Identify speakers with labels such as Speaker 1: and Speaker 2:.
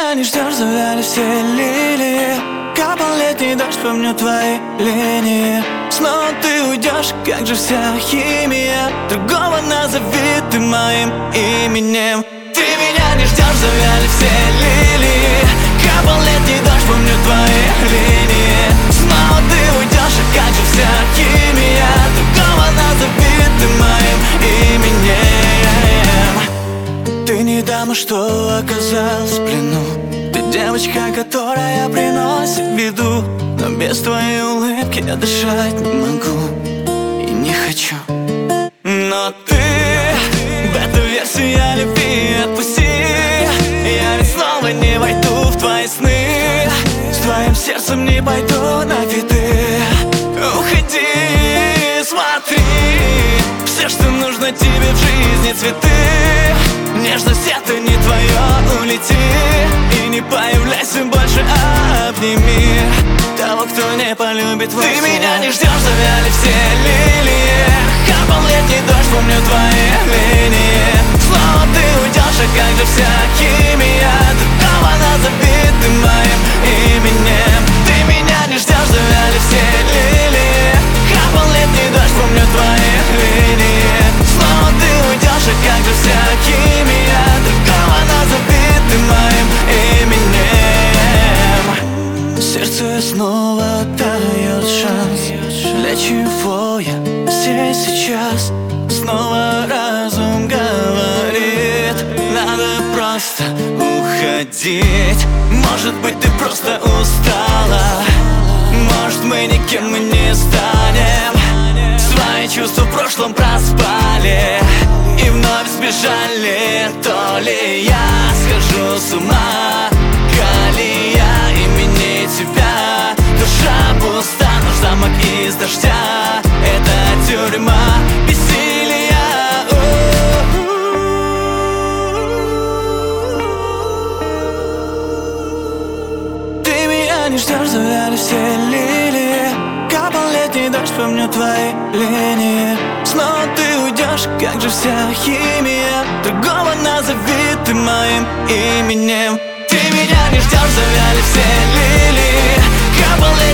Speaker 1: меня не ждешь, завяли все лилии. Капал летний дождь, помню твои линии. Снова ты уйдешь, как же вся химия. Другого назови ты моим именем. Ты меня не ждешь, завяли все лилии. Капал летний дождь, помню твои линии. Снова ты уйдешь, как же вся химия. Другого назови ты моим именем. Ты не дама, что оказалась в плену. Ты девочка, которая приносит беду. Но без твоей улыбки я дышать не могу и не хочу. Но ты, бета-версия любви, отпусти. Я ведь снова не войду в твои сны. С твоим сердцем не пойду на виды. Уходи, смотри. Все, что нужно тебе в жизни, цветы. Нежность это не твое, улети. И не появляйся больше, обними того, кто не полюбит во Ты меня не ждешь, завяли все лилии. Капал летний дождь, помню твои линии. Снова ты уйдешь, а как же вся химия. Другого назови ты моим именем. Ты меня не ждешь, завяли все лилии. Капал летний дождь, помню твои линии. Снова ты уйдешь, а как же вся химия. Другого назови ты моим именем. Сердце снова дает шанс. Для чего я здесь сейчас? Снова разум говорит: надо просто уходить. Может быть, ты просто устала. Может, мы никем и не станем. Свои чувства в прошлом проспали и вновь сбежали. То ли я схожу с ума, Галия, имени тебя. Душа пуста, наш замок из дождя. Это тюрьма бессилия. Ты меня не ждешь, завяли все лилии. Капал летний дождь, помню твои линии. Снова ты уйдешь, как же вся химия. Другого назови ты моим именем. Ты меня не ждешь, завяли все лилии. Капал